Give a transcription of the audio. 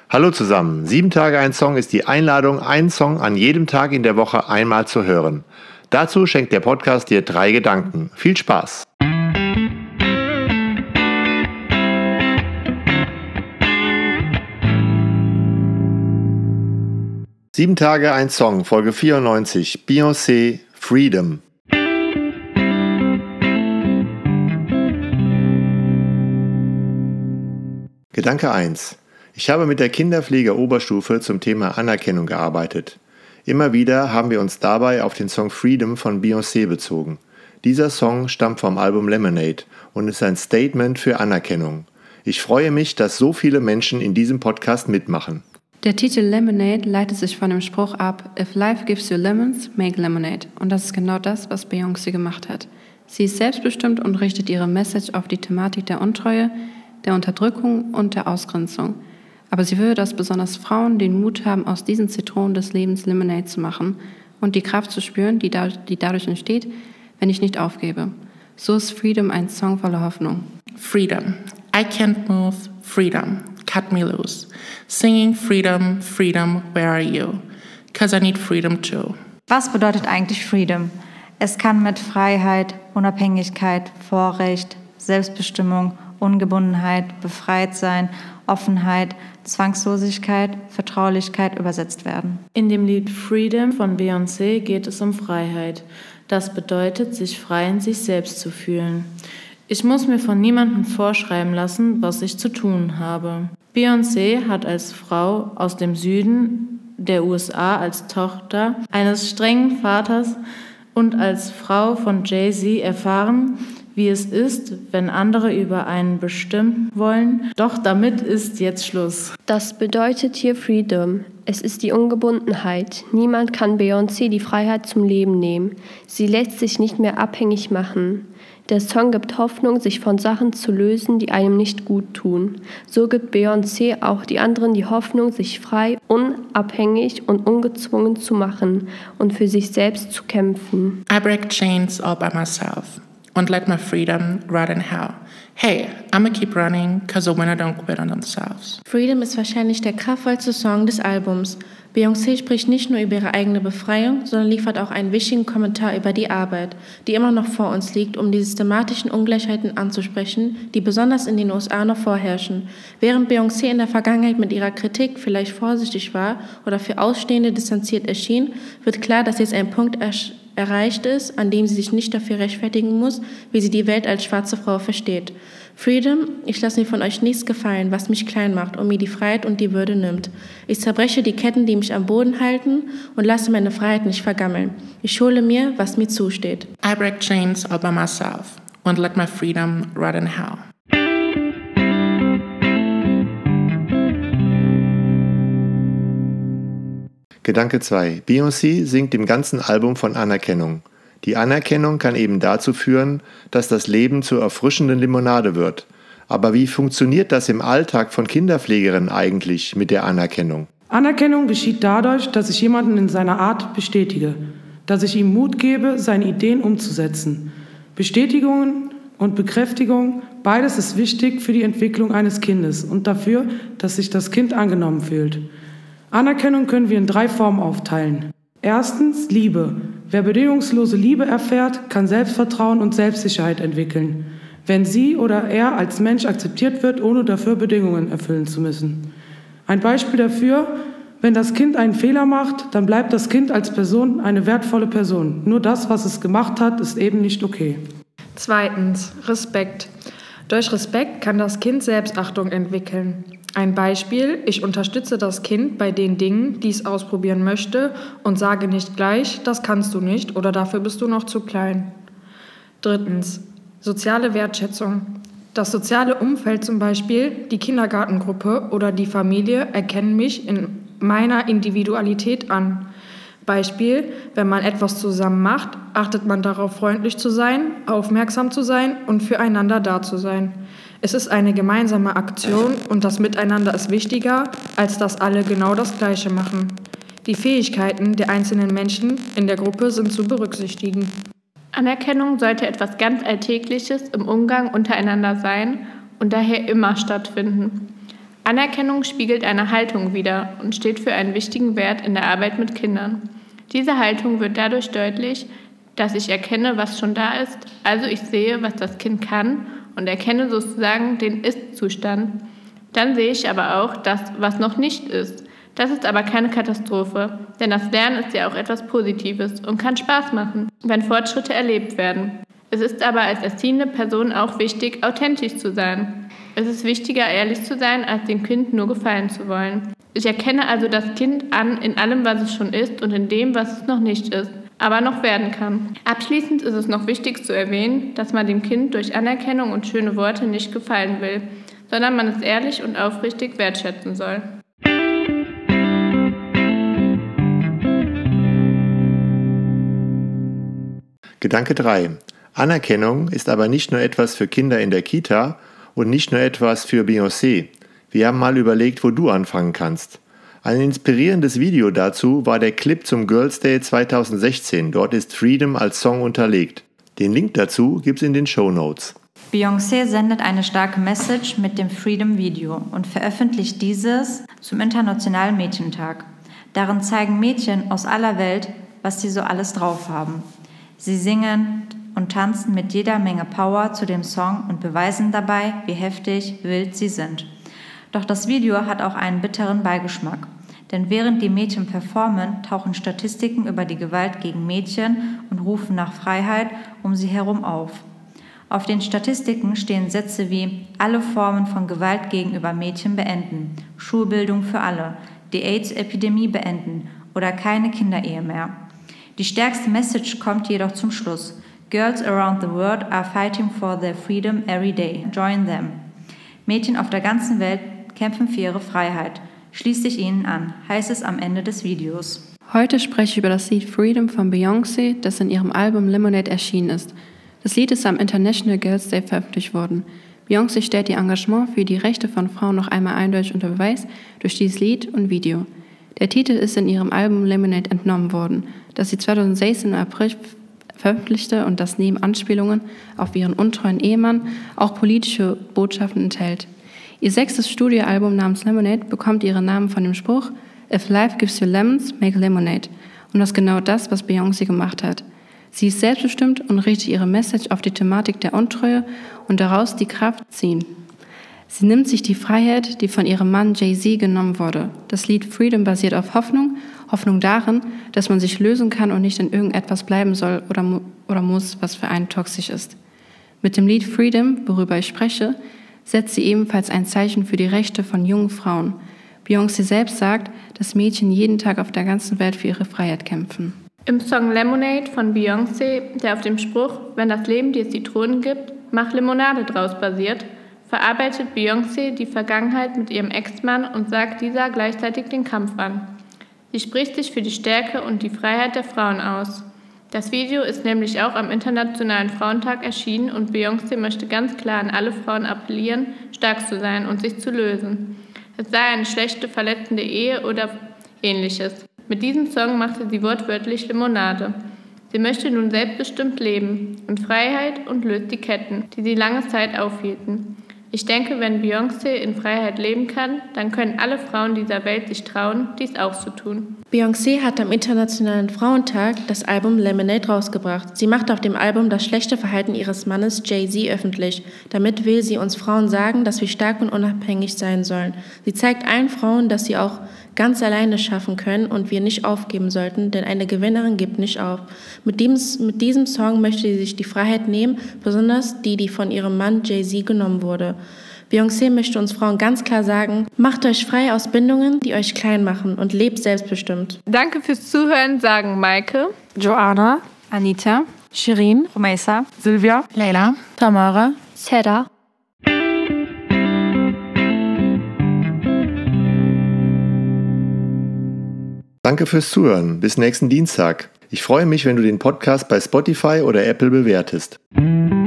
Hallo zusammen, 7 Tage ein Song ist die Einladung, einen Song an jedem Tag in der Woche einmal zu hören. Dazu schenkt der Podcast dir 3 Gedanken. Viel Spaß! Sieben Tage ein Song, Folge 94, Beyoncé, Freedom. Gedanke 1. Ich habe mit der Kinderpfleger-Oberstufe zum Thema Anerkennung gearbeitet. Immer wieder haben wir uns dabei auf den Song Freedom von Beyoncé bezogen. Dieser Song stammt vom Album Lemonade und ist ein Statement für Anerkennung. Ich freue mich, dass so viele Menschen in diesem Podcast mitmachen. Der Titel Lemonade leitet sich von dem Spruch ab, If life gives you lemons, make lemonade. Und das ist genau das, was Beyoncé gemacht hat. Sie ist selbstbestimmt und richtet ihre Message auf die Thematik der Untreue, der Unterdrückung und der Ausgrenzung. Aber sie will, dass besonders Frauen den Mut haben, aus diesen Zitronen des Lebens Lemonade zu machen und die Kraft zu spüren, die dadurch entsteht, wenn ich nicht aufgebe. So ist Freedom ein Song voller Hoffnung. Freedom. I can't move. Freedom. Cut me loose. Singing freedom, freedom, where are you? 'Cause I need freedom too. Was bedeutet eigentlich Freedom? Es kann mit Freiheit, Unabhängigkeit, Vorrecht, Selbstbestimmung, Ungebundenheit, befreit sein, Offenheit, Zwangslosigkeit, Vertraulichkeit übersetzt werden. In dem Lied Freedom von Beyoncé geht es um Freiheit. Das bedeutet, sich frei in sich selbst zu fühlen. Ich muss mir von niemandem vorschreiben lassen, was ich zu tun habe. Beyoncé hat als Frau aus dem Süden der USA, als Tochter eines strengen Vaters und als Frau von Jay-Z erfahren, wie es ist, wenn andere über einen bestimmen wollen. Doch damit ist jetzt Schluss. Das bedeutet hier Freedom. Es ist die Ungebundenheit. Niemand kann Beyoncé die Freiheit zum Leben nehmen. Sie lässt sich nicht mehr abhängig machen. Der Song gibt Hoffnung, sich von Sachen zu lösen, die einem nicht gut tun. So gibt Beyoncé auch die anderen die Hoffnung, sich frei, unabhängig und ungezwungen zu machen und für sich selbst zu kämpfen. I break chains all by myself and let my freedom rot in hell. Hey, I'ma keep running, 'cause the winner don't quit on themselves. Freedom ist wahrscheinlich der kraftvollste Song des Albums. Beyoncé spricht nicht nur über ihre eigene Befreiung, sondern liefert auch einen wichtigen Kommentar über die Arbeit, die immer noch vor uns liegt, um die systematischen Ungleichheiten anzusprechen, die besonders in den USA noch vorherrschen. Während Beyoncé in der Vergangenheit mit ihrer Kritik vielleicht vorsichtig war oder für Ausstehende distanziert erschien, wird klar, dass jetzt ein Punkt erreicht ist, an dem sie sich nicht dafür rechtfertigen muss, wie sie die Welt als schwarze Frau versteht. Freedom, ich lasse mir von euch nichts gefallen, was mich klein macht und mir die Freiheit und die Würde nimmt. Ich zerbreche die Ketten, die mich am Boden halten und lasse meine Freiheit nicht vergammeln. Ich hole mir, was mir zusteht. I break chains all by myself and let my freedom rot in hell. Gedanke 2. Beyoncé singt im ganzen Album von Anerkennung. Die Anerkennung kann eben dazu führen, dass das Leben zur erfrischenden Limonade wird. Aber wie funktioniert das im Alltag von Kinderpflegerinnen eigentlich mit der Anerkennung? Anerkennung geschieht dadurch, dass ich jemanden in seiner Art bestätige, dass ich ihm Mut gebe, seine Ideen umzusetzen. Bestätigungen und Bekräftigung, beides ist wichtig für die Entwicklung eines Kindes und dafür, dass sich das Kind angenommen fühlt. Anerkennung können wir in 3 Formen aufteilen. Erstens Liebe. Wer bedingungslose Liebe erfährt, kann Selbstvertrauen und Selbstsicherheit entwickeln, wenn sie oder er als Mensch akzeptiert wird, ohne dafür Bedingungen erfüllen zu müssen. Ein Beispiel dafür, wenn das Kind einen Fehler macht, dann bleibt das Kind als Person eine wertvolle Person. Nur das, was es gemacht hat, ist eben nicht okay. Zweitens, Respekt. Durch Respekt kann das Kind Selbstachtung entwickeln. Ein Beispiel, ich unterstütze das Kind bei den Dingen, die es ausprobieren möchte und sage nicht gleich, das kannst du nicht oder dafür bist du noch zu klein. Drittens, soziale Wertschätzung. Das soziale Umfeld, zum Beispiel die Kindergartengruppe oder die Familie, erkennen mich in meiner Individualität an. Beispiel, wenn man etwas zusammen macht, achtet man darauf, freundlich zu sein, aufmerksam zu sein und füreinander da zu sein. Es ist eine gemeinsame Aktion und das Miteinander ist wichtiger, als dass alle genau das Gleiche machen. Die Fähigkeiten der einzelnen Menschen in der Gruppe sind zu berücksichtigen. Anerkennung sollte etwas ganz Alltägliches im Umgang untereinander sein und daher immer stattfinden. Anerkennung spiegelt eine Haltung wider und steht für einen wichtigen Wert in der Arbeit mit Kindern. Diese Haltung wird dadurch deutlich, dass ich erkenne, was schon da ist, also ich sehe, was das Kind kann und erkenne sozusagen den Ist-Zustand. Dann sehe ich aber auch das, was noch nicht ist. Das ist aber keine Katastrophe, denn das Lernen ist ja auch etwas Positives und kann Spaß machen, wenn Fortschritte erlebt werden. Es ist aber als erziehende Person auch wichtig, authentisch zu sein. Es ist wichtiger, ehrlich zu sein, als dem Kind nur gefallen zu wollen. Ich erkenne also das Kind an in allem, was es schon ist und in dem, was es noch nicht ist, aber noch werden kann. Abschließend ist es noch wichtig zu erwähnen, dass man dem Kind durch Anerkennung und schöne Worte nicht gefallen will, sondern man es ehrlich und aufrichtig wertschätzen soll. Gedanke 3. Anerkennung ist aber nicht nur etwas für Kinder in der Kita und nicht nur etwas für Beyoncé. Wir haben mal überlegt, wo du anfangen kannst. Ein inspirierendes Video dazu war der Clip zum Girls' Day 2016. Dort ist Freedom als Song unterlegt. Den Link dazu gibt's in den Shownotes. Beyoncé sendet eine starke Message mit dem Freedom-Video und veröffentlicht dieses zum Internationalen Mädchentag. Darin zeigen Mädchen aus aller Welt, was sie so alles drauf haben. Sie singen und tanzen mit jeder Menge Power zu dem Song und beweisen dabei, wie heftig, wild sie sind. Doch das Video hat auch einen bitteren Beigeschmack. Denn während die Mädchen performen, tauchen Statistiken über die Gewalt gegen Mädchen und rufen nach Freiheit um sie herum auf. Auf den Statistiken stehen Sätze wie alle Formen von Gewalt gegenüber Mädchen beenden, Schulbildung für alle, die AIDS-Epidemie beenden oder keine Kinderehe mehr. Die stärkste Message kommt jedoch zum Schluss. Girls around the world are fighting for their freedom every day. Join them. Mädchen auf der ganzen Welt kämpfen für ihre Freiheit. Schließ dich ihnen an, heißt es am Ende des Videos. Heute spreche ich über das Lied Freedom von Beyoncé, das in ihrem Album Lemonade erschienen ist. Das Lied ist am International Girls' Day veröffentlicht worden. Beyoncé stellt ihr Engagement für die Rechte von Frauen noch einmal eindeutig unter Beweis durch dieses Lied und Video. Der Titel ist in ihrem Album Lemonade entnommen worden, das sie 2016 im April veröffentlichte und das neben Anspielungen auf ihren untreuen Ehemann auch politische Botschaften enthält. Ihr 6. Studioalbum namens Lemonade bekommt ihren Namen von dem Spruch If life gives you lemons, make lemonade. Und das ist genau das, was Beyoncé gemacht hat. Sie ist selbstbestimmt und richtet ihre Message auf die Thematik der Untreue und daraus die Kraft ziehen. Sie nimmt sich die Freiheit, die von ihrem Mann Jay-Z genommen wurde. Das Lied Freedom basiert auf Hoffnung darin, dass man sich lösen kann und nicht in irgendetwas bleiben soll oder muss, was für einen toxisch ist. Mit dem Lied Freedom, worüber ich spreche, setzt sie ebenfalls ein Zeichen für die Rechte von jungen Frauen. Beyoncé selbst sagt, dass Mädchen jeden Tag auf der ganzen Welt für ihre Freiheit kämpfen. Im Song Lemonade von Beyoncé, der auf dem Spruch, wenn das Leben dir Zitronen gibt, mach Limonade draus basiert, verarbeitet Beyoncé die Vergangenheit mit ihrem Ex-Mann und sagt dieser gleichzeitig den Kampf an. Sie spricht sich für die Stärke und die Freiheit der Frauen aus. Das Video ist nämlich auch am Internationalen Frauentag erschienen und Beyoncé möchte ganz klar an alle Frauen appellieren, stark zu sein und sich zu lösen. Es sei eine schlechte, verletzende Ehe oder Ähnliches. Mit diesem Song machte sie wortwörtlich Limonade. Sie möchte nun selbstbestimmt leben und Freiheit und löst die Ketten, die sie lange Zeit aufhielten. Ich denke, wenn Beyoncé in Freiheit leben kann, dann können alle Frauen dieser Welt sich trauen, dies auch zu tun. Beyoncé hat am Internationalen Frauentag das Album Lemonade rausgebracht. Sie macht auf dem Album das schlechte Verhalten ihres Mannes Jay-Z öffentlich. Damit will sie uns Frauen sagen, dass wir stark und unabhängig sein sollen. Sie zeigt allen Frauen, dass sie auch ganz alleine schaffen können und wir nicht aufgeben sollten, denn eine Gewinnerin gibt nicht auf. Mit diesem Song möchte sie sich die Freiheit nehmen, besonders die von ihrem Mann Jay-Z genommen wurde. Beyoncé möchte uns Frauen ganz klar sagen, macht euch frei aus Bindungen, die euch klein machen und lebt selbstbestimmt. Danke fürs Zuhören, sagen Maike, Joanna, Anita, Shirin, Rumeysa, Silvia, Leila, Tamara, Seda. Danke fürs Zuhören. Bis nächsten Dienstag. Ich freue mich, wenn du den Podcast bei Spotify oder Apple bewertest.